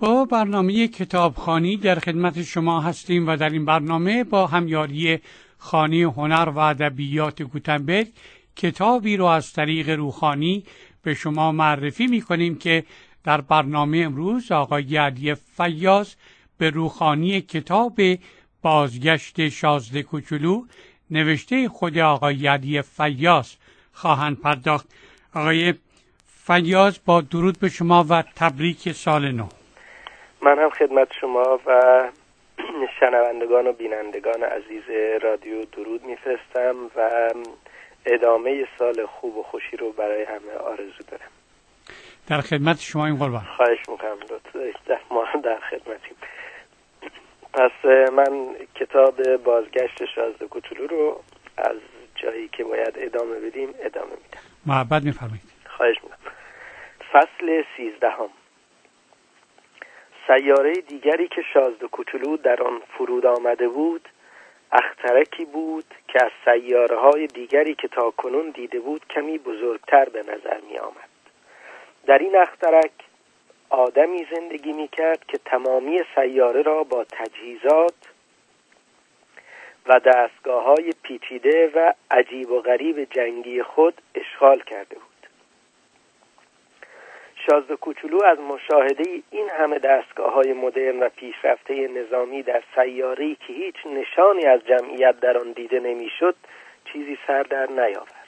با برنامه کتابخوانی در خدمت شما هستیم و در این برنامه با همیاری خانه هنر و ادبیات گوتنبرگ کتابی رو از طریق روحانی به شما معرفی می‌کنیم که در برنامه امروز آقای علی فیاض به روحانی کتاب بازگشت شازده کوچولو نوشته خود آقای علی فیاض خواهند پرداخت. آقای فیاض با درود به شما و تبریک سال نو. من هم خدمت شما و شنوندگان و بینندگان عزیز رادیو درود میفرستم و ادامه سال خوب و خوشی رو برای همه آرزو دارم. در خدمت شما این قربان. خواهش میکنم، ما در خدمتیم. پس من کتاب بازگشت شازده کوچولو رو از جایی که باید ادامه بدیم ادامه میدم. محبت میفرمایید. خواهش میکنم. فصل 13. سیاره دیگری که شازده کوچولو در آن فرود آمده بود اخترکی بود که از سیاره‌های دیگری که تاکنون دیده بود کمی بزرگتر به نظر می آمد. در این اخترک آدمی زندگی می کرد که تمامی سیاره را با تجهیزات و دستگاه‌های پیچیده و عجیب و غریب جنگی خود اشغال کرده بود. شازده کوچولو از مشاهده این همه دستگاه‌های مدرن و پیشرفته نظامی در سیاره‌ای که هیچ نشانی از جمعیت در آن دیده نمی‌شد چیزی سر در نیاورد.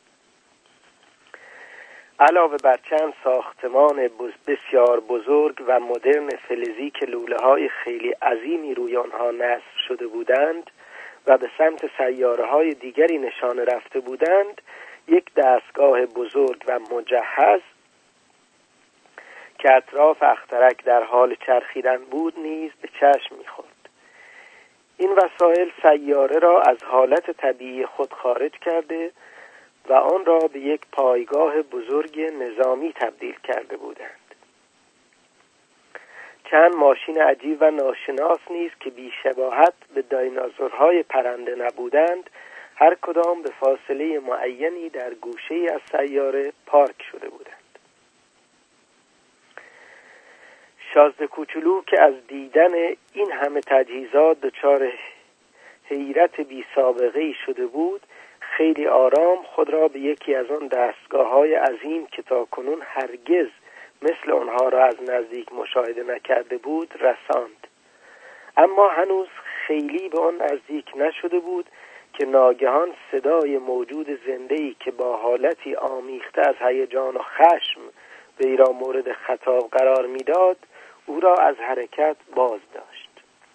علاوه بر چند ساختمان بسیار بزرگ و مدرن فلزی که لوله‌های خیلی عظیمی روی آنها نصب شده بودند و به سمت سیاره‌های دیگری نشانه رفته بودند، یک دستگاه بزرگ و مجهز که اطراف اخترک در حال چرخیدن بود نیز به چشم می‌خورد. این وسایل سیاره را از حالت طبیعی خود خارج کرده و آن را به یک پایگاه بزرگ نظامی تبدیل کرده بودند. چند ماشین عجیب و ناشناس نیز که بی‌شباهت به دایناسورهای پرنده نبودند، هر کدام به فاصله معینی در گوشه‌ای از سیاره پارک شده بودند. شازده کوچولو که از دیدن این همه تجهیزات دچار حیرت بی سابقه‌ای شده بود، خیلی آرام خود را به یکی از آن دستگاه‌های عظیم که تاکنون هرگز مثل آنها را از نزدیک مشاهده نکرده بود رساند. اما هنوز خیلی به آن نزدیک نشده بود که ناگهان صدای موجود زنده‌ای که با حالتی آمیخته از هیجان و خشم وی را مورد خطاب قرار می‌داد او را از حرکت باز داشت.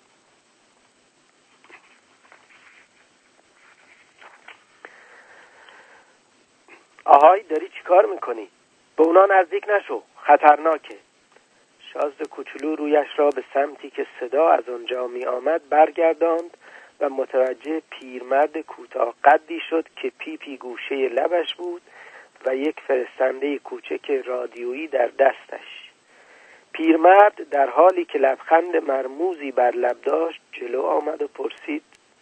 آهای، داری چی کار میکنی؟ به اونا نزدیک نشو، خطرناکه. شازده کوچولو رویش را به سمتی که صدا از آنجا می آمد برگرداند و متوجه پیرمرد کوتاه قدی شد که پیپی گوشه لبش بود و یک فرستنده کوچک رادیویی در دستش. پیرمرد در حالی که لبخند مرموزی بر لب داشت جلو آمد و پرسید: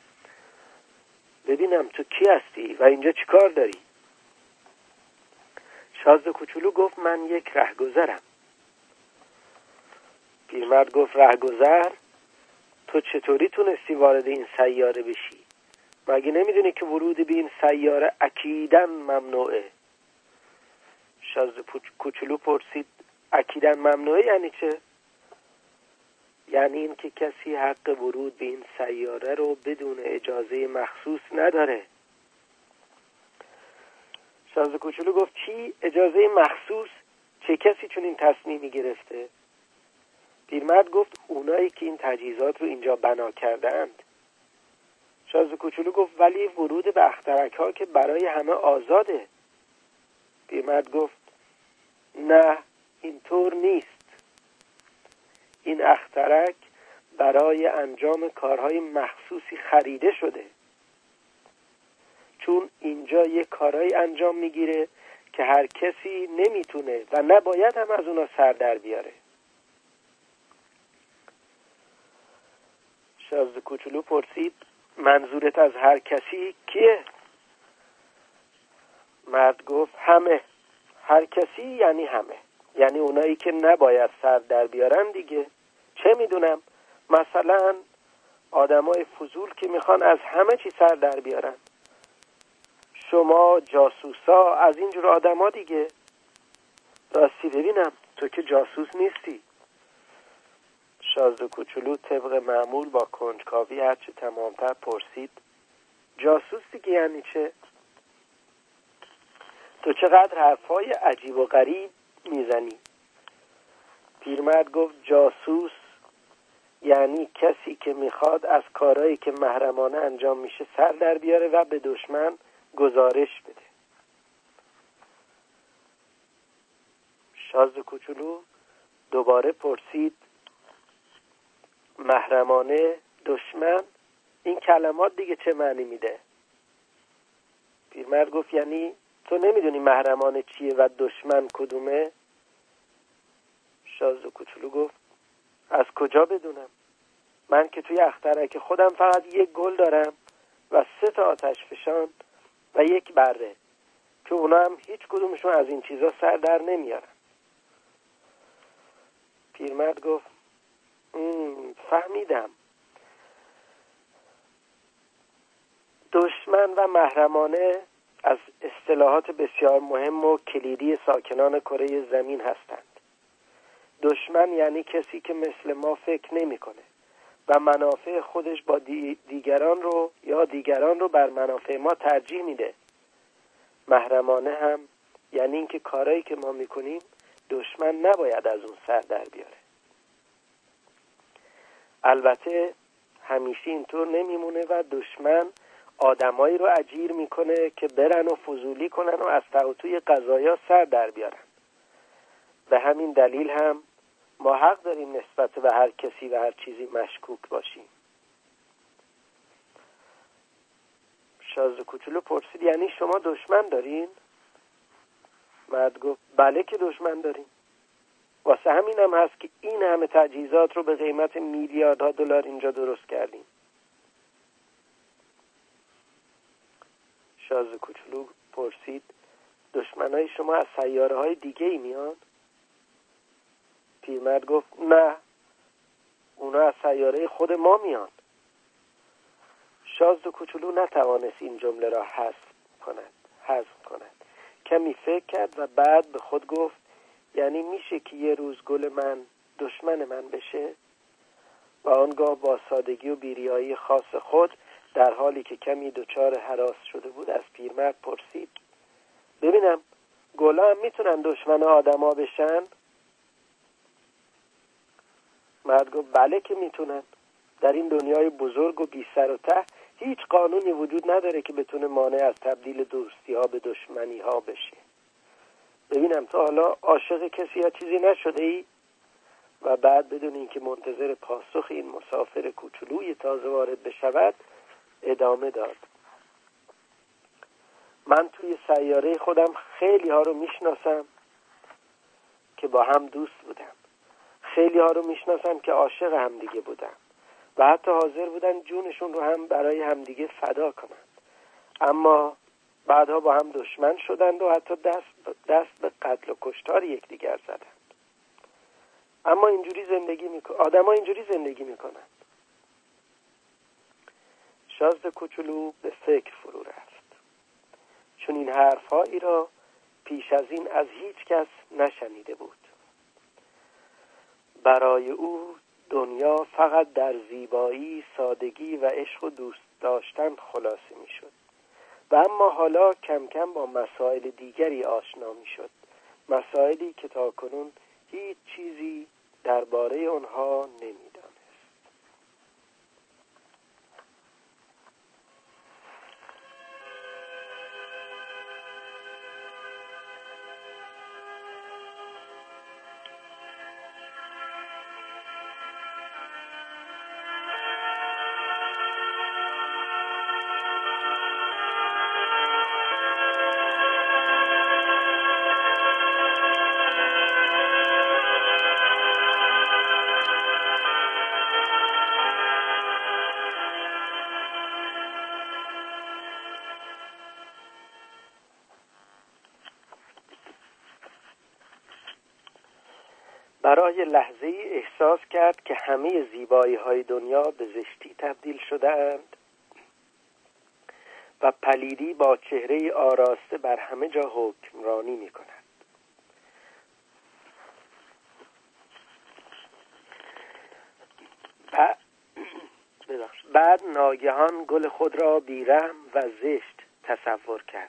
ببینم تو کی هستی و اینجا چی کار داری؟ شازده کوچولو گفت: من یک رهگذرم. پیرمرد گفت: رهگذر؟ تو چطوری تونستی وارد این سیاره بشی؟ مگه نمیدونی که ورود به این سیاره اکیداً ممنوعه؟ شازده کوچولو پرسید: اکیداً ممنوعه یعنی چه؟ یعنی این که کسی حق ورود به این سیاره رو بدون اجازه مخصوص نداره. شازده کوچولو گفت: چی؟ اجازه مخصوص؟ چه کسی چون این تصمیمی گرفته؟ پیرمرد گفت: اونایی که این تجهیزات رو اینجا بنا کردند. شازده کوچولو گفت: ولی ورود به اخترک ها که برای همه آزاده. پیرمرد گفت: نه، اینطور نیست. این اخترک برای انجام کارهای مخصوصی خریده شده، چون اینجا یک کارهای انجام میگیره که هر کسی نمیتونه و نباید هم از اونا سر در بیاره. شازده کوچولو پرسید: منظورت از هر کسی کیه؟ مرد گفت: همه. هر کسی یعنی همه. یعنی اونایی که نباید سر در بیارن دیگه. چه میدونم، مثلا آدمای فضول که میخوان از همه چی سر در بیارن، شما جاسوسا، از اینجور آدما دیگه. راستی ببینم تو که جاسوس نیستی. شازده کوچولو طبق معمول با کنجکاوی هرچه تمامتر پرسید جاسوس دیگه یعنی چه؟ تو چقدر حرفای عجیب و غریب میزنی. پیرمرد گفت جاسوس یعنی کسی که میخواد از کارهایی که محرمانه انجام میشه سر در بیاره و به دشمن گزارش بده. شازده کوچولو دوباره پرسید محرمانه، دشمن، این کلمات دیگه چه معنی میده؟ پیرمرد گفت یعنی تو نمیدونی محرمانه چیه و دشمن کدومه؟ شازده کوچولو گفت از کجا بدونم؟ من که توی اخترک خودم فقط یک گل دارم و 3 آتش فشان و 1 بره که اونا هم هیچ کدومشون از این چیزا سر در نمیارن. پیرمرد گفت فهمیدم. دشمن و محرمانه از اصطلاحات بسیار مهم و کلیدی ساکنان کره زمین هستند. دشمن یعنی کسی که مثل ما فکر نمی‌کنه و منافع خودش با دیگران رو بر منافع ما ترجیح میده. محرمانه هم یعنی اینکه کارهایی که ما میکنیم دشمن نباید از اون سر در بیاره. البته همیشه اینطور نمیمونه و دشمن آدمایی رو اجیر میکنه که برن و فضولی کنن و از توی قضایا سر در بیارن. به همین دلیل هم ما حق داریم نسبت به هر کسی و هر چیزی مشکوک باشیم. شازده کوچولو پرسید یعنی شما دشمن دارین؟ مرد گفت بله که دشمن داریم. واسه همین هم هست که این همه تجهیزات رو به قیمت میلیاردها دلار اینجا درست کردیم. شازده کوچولو پرسید دشمنای شما از سیاره‌های دیگه ای میان؟ پیرمرد گفت نه، اونا از سیاره خود ما میان. شازده کوچولو نتوانست این جمله را حذف کند. کمی فکر کرد و بعد به خود گفت یعنی میشه که یه روز گل من دشمن من بشه؟ و آنگاه با سادگی و بیریایی خاص خود در حالی که کمی دچار هراس شده بود از پیرمرد پرسید ببینم گلا هم میتونن دشمن آدما بشن؟ مرد گفت بله که میتونن. در این دنیای بزرگ و بی سر و ته هیچ قانونی وجود نداره که بتونه مانع از تبدیل دوستی ها به دشمنی ها بشه. ببینم تو حالا عاشق کسی یا چیزی نشده ای؟ و بعد بدون اینکه منتظر پاسخ این مسافر کوچولوی تازه وارد بشود ادامه داد. من توی سیاره خودم خیلی ها رو میشناسم که با هم دوست بودن. خیلی ها رو میشناسم که عاشق همدیگه بودن و حتی حاضر بودن جونشون رو هم برای همدیگه فدا کنن. اما بعدها با هم دشمن شدند و حتی دست به قتل و کشتار یکدیگر زدند. اما آدم‌ها اینجوری زندگی میکنند. شازده کوچولو به فکر فرو رفت، چون این حرف‌هایی را پیش از این از هیچ کس نشنیده بود. برای او دنیا فقط در زیبایی، سادگی و عشق و دوست داشتن خلاصه میشد و اما حالا کم کم با مسائل دیگری آشنا میشد، مسائلی که تاکنون هیچ چیزی درباره آنها نمیدانست. پادشاه لحظه‌ای احساس کرد که همه زیبایی‌های دنیا به زشتی تبدیل شده‌اند و پلیدی با چهره آراسته بر همه جا حکمرانی می‌کند. بعد ناگهان گل خود را بی‌رحم و زشت تصور کرد.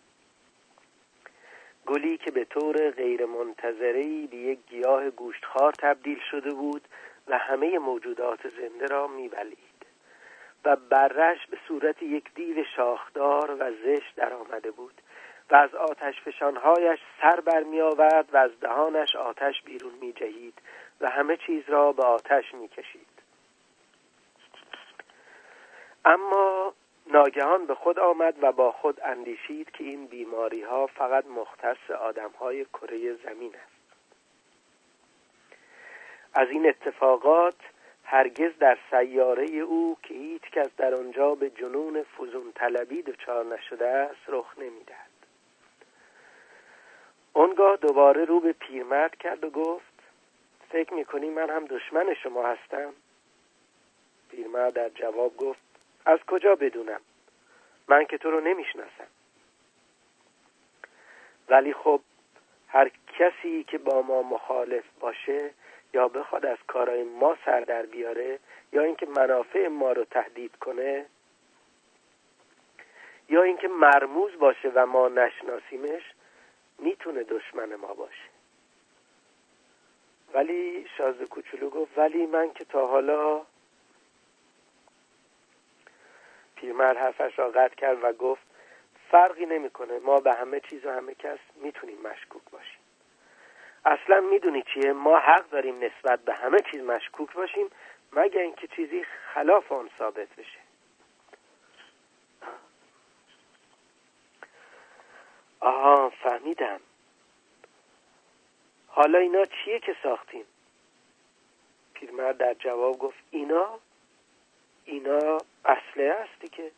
گلی که به طور غیر منتظره‌ای به یک گیاه گوشتخوار تبدیل شده بود و همه موجودات زنده را می‌بلعید و برش به صورت یک دیو شاخدار و زشت در آمده بود و از آتش فشانهایش سر برمی آورد و از دهانش آتش بیرون می جهید و همه چیز را به آتش می کشید. اما ناگهان به خود آمد و با خود اندیشید که این بیماری ها فقط مختص آدم های کره زمین است. از این اتفاقات هرگز در سیاره او که هیچ کس در آنجا به جنون فزون طلبی دچار نشده است رخ نمی‌دهد. آنگاه دوباره رو به پیرمرد کرد و گفت فکر می‌کنی من هم دشمن شما هستم؟ پیرمرد در جواب گفت از کجا بدونم؟ من که تو رو نمی‌شناسم. ولی خب هر کسی که با ما مخالف باشه یا بخواد از کارهای ما سر در بیاره یا اینکه منافع ما رو تهدید کنه یا اینکه مرموز باشه و ما نشناسیمش میتونه دشمن ما باشه. ولی شازده کوچولو گفت ولی من که تا حالا. پیرمرد حرفش را قطع کرد و گفت فرقی نمیکنه، ما به همه چیز و همه کس میتونیم مشکوک باشیم. اصلا میدونی چیه؟ ما حق داریم نسبت به همه چیز مشکوک باشیم مگر اینکه چیزی خلاف آن ثابت بشه. آها فهمیدم. حالا اینا چیه که ساختیم؟ پیرمرد در جواب گفت اینا اسلحه هستی که.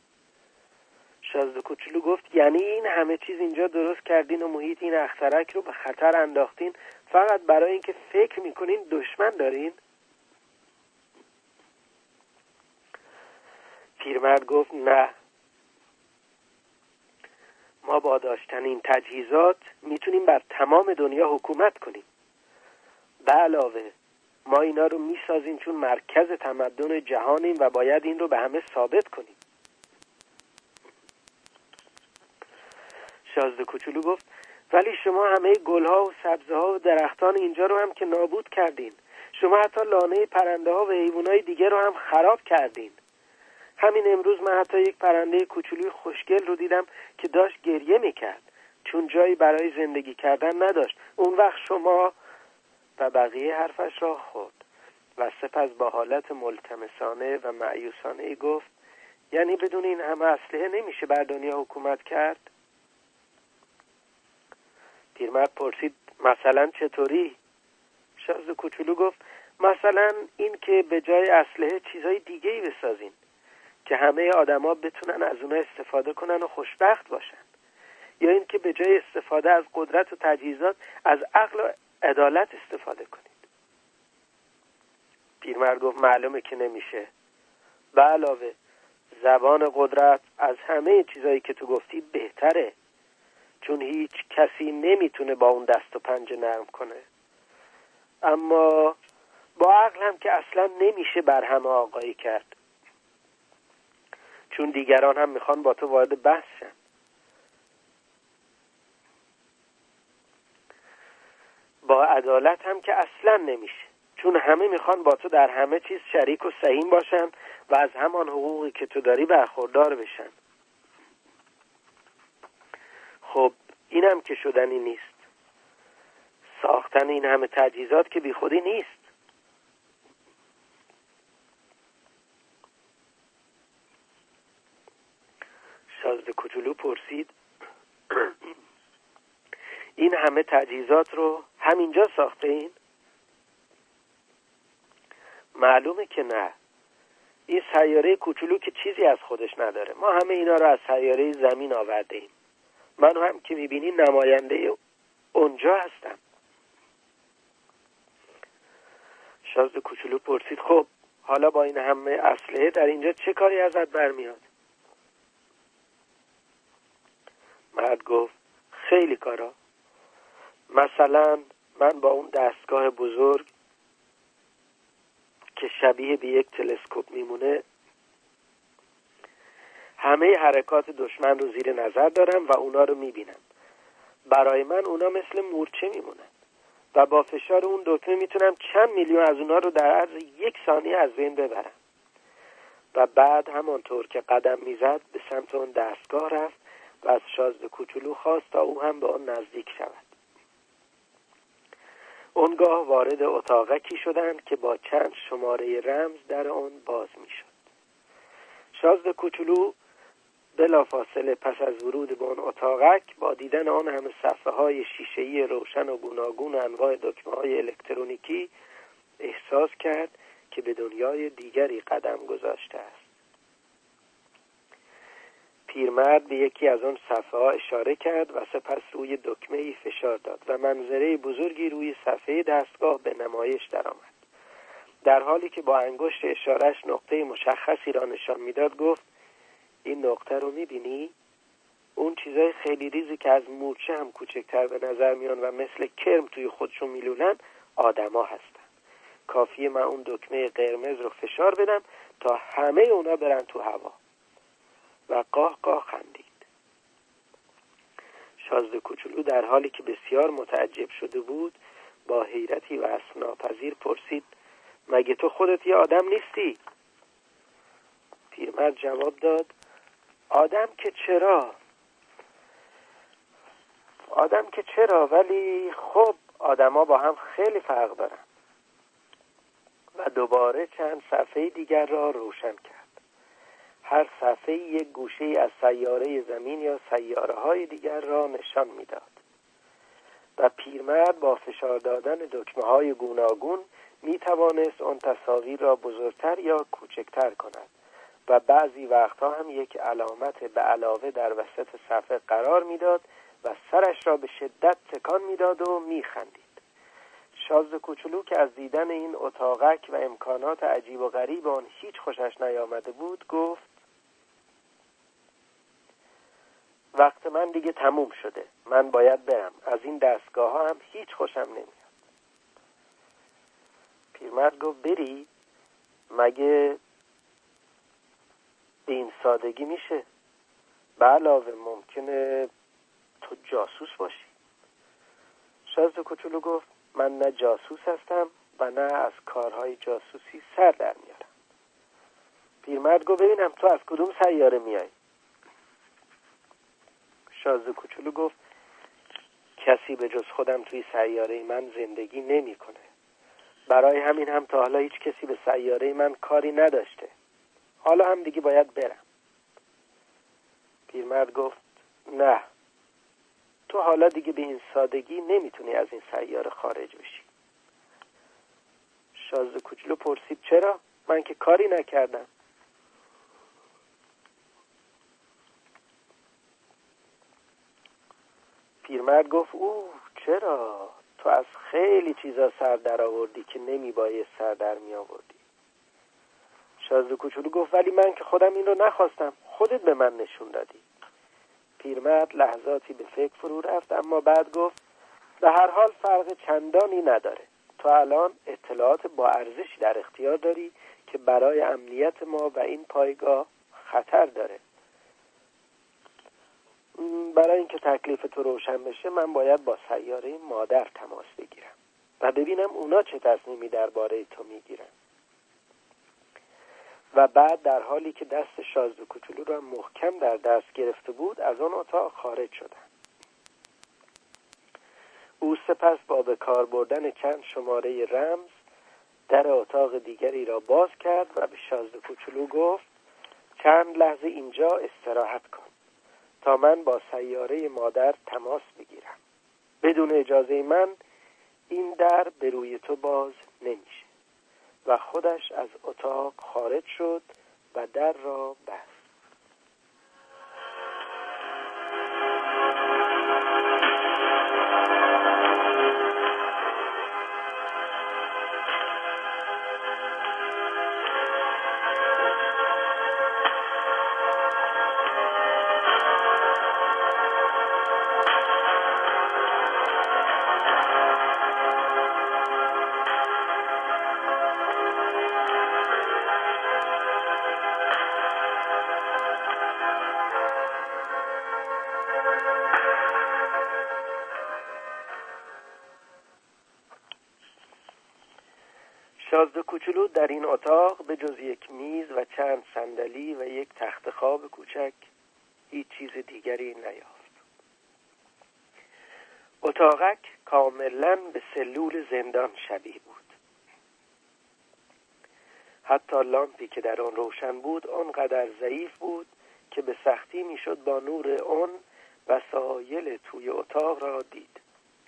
شازده کوچولو گفت یعنی این همه چیز اینجا درست کردین و محیط این اخترک رو به خطر انداختین فقط برای اینکه فکر میکنین دشمن دارین؟ پیرمرد گفت نه، ما با داشتن این تجهیزات میتونیم بر تمام دنیا حکومت کنیم. به علاوه ما اینا رو میسازیم چون مرکز تمدن جهانیم و باید این رو به همه ثابت کنیم. شازده کوچولو گفت ولی شما همه گلها و سبزها و درختان اینجا رو هم که نابود کردین. شما حتی لانه پرنده ها و حیوانات دیگه رو هم خراب کردین. همین امروز من حتی یک پرنده کوچولوی خوشگل رو دیدم که داشت گریه میکرد چون جایی برای زندگی کردن نداشت. اون وقت شما. و بقیه حرفش را خورد و سپس با حالت ملتمسانه و مایوسانه گفت یعنی بدون این همه اسلحه نمیشه بر دنیا حکومت کرد؟ پیرمرد پرسید مثلا چطوری؟ شازده کوچولو گفت مثلا این که به جای اسلحه چیزای دیگه‌ای بسازین که همه آدما بتونن از اونها استفاده کنن و خوشبخت باشن، یا این که به جای استفاده از قدرت و تجهیزات از عقل و عدالت استفاده کنید. پیرمرد گفت معلومه که نمیشه. به علاوه زبان قدرت از همه چیزایی که تو گفتی بهتره چون هیچ کسی نمیتونه با اون دست و پنجه نرم کنه. اما با عقل هم که اصلا نمیشه بر همه آقایی کرد چون دیگران هم میخوان با تو وارد بحث شن. با عدالت هم که اصلا نمیشه چون همه میخوان با تو در همه چیز شریک و سهیم باشن و از همان حقوقی که تو داری برخوردار بشن. خب اینم که شدنی نیست. ساختن این همه تجهیزات که بی خودی نیست. شازده کوچولو پرسید این همه تجهیزات رو همینجا ساخته این؟ معلومه که نه. این سیاره کوچولو که چیزی از خودش نداره. ما همه اینا رو از سیاره زمین آورده ایم. من هم که میبینی نماینده اونجا هستم. شازده کوچولو پرسید خب حالا با این همه اسلحه در اینجا چه کاری ازت برمیاد؟ مرد گفت خیلی کارا. مثلا من با اون دستگاه بزرگ که شبیه به یک تلسکوپ میمونه همه حرکات دشمن رو زیر نظر دارم و اونا رو میبینم. برای من اونا مثل مورچه میمونن و با فشار اون دکمه میتونم چند میلیون از اونا رو در عرض 1 ثانیه از بین ببرم. و بعد همانطور که قدم میزد به سمت اون دستگاه رفت و از شازده کوچولو خواست تا او هم به اون نزدیک شود. اونگاه وارد اتاقکی شدند که با چند شماره رمز در آن باز میشد. شازده کوچولو بلافاصله پس از ورود به اون اتاقک با دیدن آن همه صفحه‌های شیشه‌ای روشن و گوناگون و انواع دکمه‌های الکترونیکی احساس کرد که به دنیای دیگری قدم گذاشته است. پیرمرد به یکی از آن صفحه‌ها اشاره کرد و سپس روی دکمه‌ای فشار داد و منظره بزرگی روی صفحه دستگاه به نمایش درآمد. در حالی که با انگشت اشارهش نقطه مشخصی را نشان میداد گفت این نقطه رو میبینی؟ اون چیزای خیلی ریزی که از مورچه هم کوچکتر به نظر میان و مثل کرم توی خودشون میلولن آدما هستن. کافیه من اون دکمه قرمز رو فشار بدم تا همه اونا برن تو هوا. و قاه قاه خندید. شازده کوچولو در حالی که بسیار متعجب شده بود با حیرتی وصف‌ناپذیر پرسید مگه تو خودت یه آدم نیستی؟ پیرمرد جواب داد آدم که چرا ولی خب آدما با هم خیلی فرق دارن. و دوباره چند صفحه دیگر را روشن کرد. هر صفحه یک گوشه از سیاره زمین یا سیاره‌های دیگر را نشان میداد. و پیرمرد با فشار دادن دکمه‌های گوناگون میتوانست آن تصاویر را بزرگتر یا کوچکتر کند و بعضی وقتها هم یک علامت به علاوه در وسط صفحه قرار میداد و سرش را به شدت تکان میداد و میخندید. شازده کوچولو که از دیدن این اتاقک و امکانات عجیب و غریب آن هیچ خوشش نیامده بود گفت وقت من دیگه تموم شده. من باید برم. از این دستگاه ها هم هیچ خوشم نمیاد. پیرمرد گفت بری؟ مگه به این سادگی میشه؟ به علاوه ممکنه تو جاسوس باشی. شازده کوچولو گفت من نه جاسوس هستم و نه از کارهای جاسوسی سر در میارم. پیرمرد گفت ببینم تو از کدوم سیاره میای؟ شازده کوچولو گفت کسی به جز خودم توی سیاره من زندگی نمیکنه. برای همین هم تا حالا هیچ کسی به سیاره من کاری نداشته. حالا هم دیگه باید برم. پیرمرد گفت نه، تو حالا دیگه به این سادگی نمیتونی از این سیاره خارج بشی. شازده کوچولو پرسید چرا؟ من که کاری نکردم. پیرمرد گفت چرا؟ تو از خیلی چیزا سر در آوردی که نمیبایست سر در می آوردی. شازده کوچولو گفت ولی من که خودم این رو نخواستم، خودت به من نشون دادی. پیرمرد لحظاتی به فکر فرو رفت اما بعد گفت به هر حال فرق چندانی نداره. تو الان اطلاعات با ارزشی در اختیار داری که برای امنیت ما و این پایگاه خطر داره. برای اینکه تکلیف تو روشن بشه من باید با سیاره مادر تماس بگیرم و ببینم اونا چه تصمیمی درباره تو میگیرن. و بعد در حالی که دست شازده کوچولو را محکم در دست گرفته بود از آن اتاق خارج شدند. او سپس با به کار بردن چند شماره رمز در اتاق دیگری را باز کرد و به شازده کوچولو گفت چند لحظه اینجا استراحت کن تا من با سیاره مادر تماس بگیرم. بدون اجازه من این در به روی تو باز نمیشه. و خودش از اتاق خارج شد و در را بست. شازده کوچولو در این اتاق به جز یک میز و چند صندلی و یک تخت خواب کوچک هیچ چیز دیگری نیافت. اتاقک کاملا به سلول زندان شبیه بود. حتی لامپی که در آن روشن بود آنقدر ضعیف بود که به سختی میشد با نور آن وسایل توی اتاق را دید.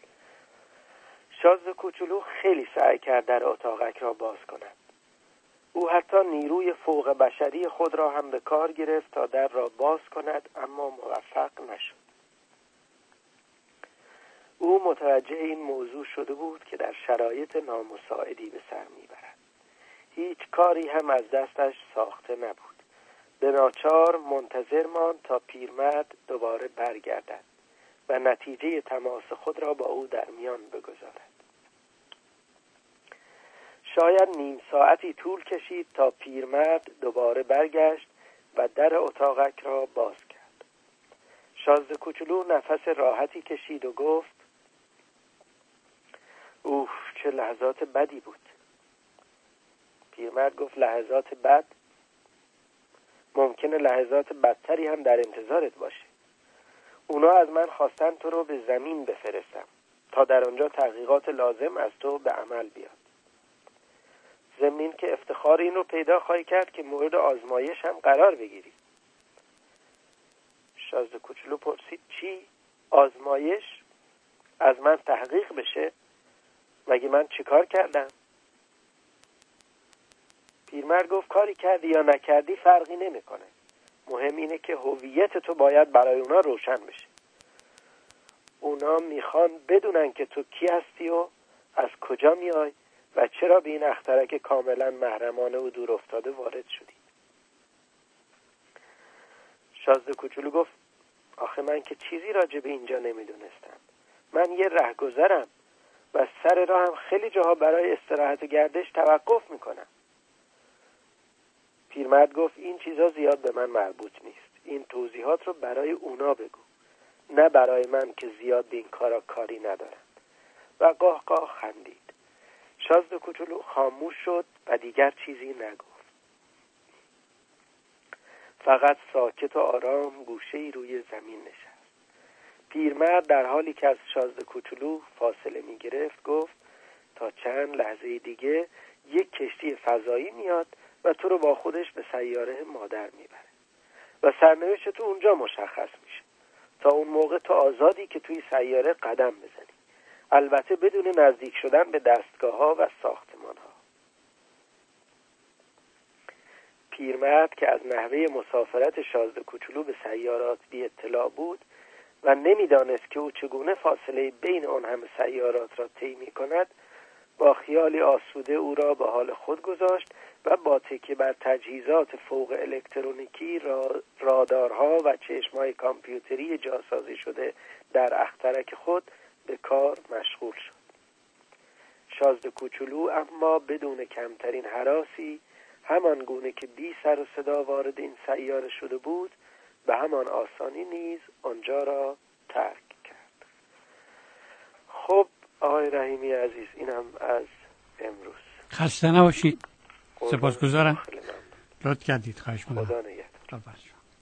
شازده کوچولو خیلی سعی کرد در اتاقک را باز کند. او حتی نیروی فوق بشری خود را هم به کار گرفت تا در را باز کند، اما موفق نشد. او متوجه این موضوع شده بود که در شرایط نامساعدی به سر میبرد. هیچ کاری هم از دستش ساخته نبود. به ناچار منتظر ماند تا پیرمرد دوباره برگردد و نتیجه تماس خود را با او در میان بگذارد. شاید نیم ساعتی طول کشید تا پیرمرد دوباره برگشت و در اتاقک را باز کرد. شازده کوچولو نفس راحتی کشید و گفت: اوف، چه لحظات بدی بود. پیرمرد گفت: لحظات بد؟ ممکنه لحظات بدتری هم در انتظارت باشه. اونا از من خواستن تو رو به زمین بفرستم تا در آنجا تحقیقات لازم از تو به عمل بیاد. زمین که افتخار این رو پیدا خواهی کرد که مورد آزمایش هم قرار بگیری. شازده کوچولو پرسید: چی؟ آزمایش؟ از من تحقیق بشه؟ مگه من چیکار کردم؟ پیرمرد گفت: کاری کردی یا نکردی فرقی نمیکنه. مهم اینه که هویت تو باید برای اونا روشن بشه. اونا میخوان بدونن که تو کی هستی و از کجا میای و چرا به این اخترک کاملا محرمانه و دور افتاده وارد شدی. شازده کوچولو گفت: آخه من که چیزی راجع به اینجا نمیدونستم. من یه رهگذرم و سر راه هم خیلی جاها برای استراحت و گردش توقف میکنم. پیرمرد گفت: این چیزا زیاد به من مربوط نیست. این توضیحات رو برای اونا بگو، نه برای من که زیاد به این کارا کاری ندارم. و قاه قاه خندید. شازده کوچولو خاموش شد و دیگر چیزی نگفت. فقط ساکت و آرام گوشه‌ای روی زمین نشست. پیرمرد در حالی که از شازده کوچولو فاصله می گرفت گفت: تا چند لحظه دیگه یک کشتی فضایی میاد و تو رو با خودش به سیاره مادر میبره و سرنوشت تو اونجا مشخص میشه. تا اون موقع تو آزادی که توی سیاره قدم بزنی، البته بدون نزدیک شدن به دستگاه‌ها و ساختمان‌ها. پیرمرد که از نحوه مسافرت شازده کوچولو به سیارات بی اطلاع بود و نمیدانست که او چگونه فاصله بین آن همه سیارات را طی می‌کند، با خیالی آسوده او را به حال خود گذاشت و با تکیه بر تجهیزات فوق الکترونیکی، رادارها و چشم‌های کامپیوتری جاسازی شده در اخترک خود به کار مشغول شد. شازده کوچولو اما بدون کمترین هراسی، همان گونه که بی سر و صدا وارد این سیاره شده بود، به همان آسانی نیز آنجا را ترک کرد. خب آقای رحیمی عزیز، اینم از امروز. خسته نباشید. سپاسگزارم. لطف کردید. خواهش می‌کنم. خدا نگهدار.